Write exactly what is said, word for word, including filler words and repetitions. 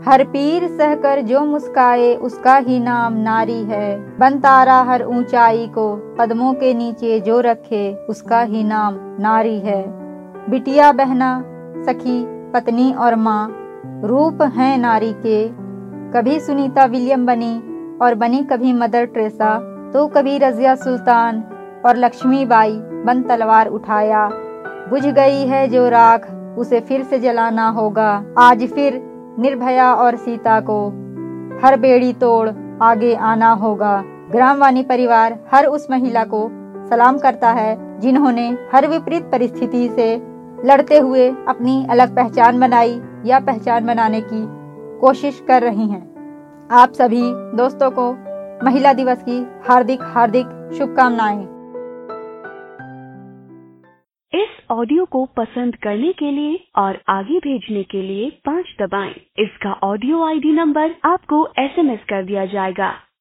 हर पीर सहकर जो मुस्काए उसका ही नाम नारी है। बन तारा हर ऊंचाई को कदमों के नीचे जो रखे उसका ही नाम नारी है। बिटिया बहना सखी पत्नी और माँ रूप हैं नारी के। कभी सुनीता विलियम बनी और बनी कभी मदर टेरेसा, तो कभी रजिया सुल्तान और लक्ष्मीबाई बन तलवार उठाया। बुझ गई है जो राख उसे फिर से जलाना होगा। आज फिर निर्भया और सीता को हर बेड़ी तोड़ आगे आना होगा। ग्रामवाणी परिवार हर उस महिला को सलाम करता है जिन्होंने हर विपरीत परिस्थिति से लड़ते हुए अपनी अलग पहचान बनाई या पहचान बनाने की कोशिश कर रही हैं। आप सभी दोस्तों को महिला दिवस की हार्दिक हार्दिक शुभकामनाएं। इस ऑडियो को पसंद करने के लिए और आगे भेजने के लिए पाँच दबाएं। इसका ऑडियो आईडी नंबर आपको एसएमएस कर दिया जाएगा।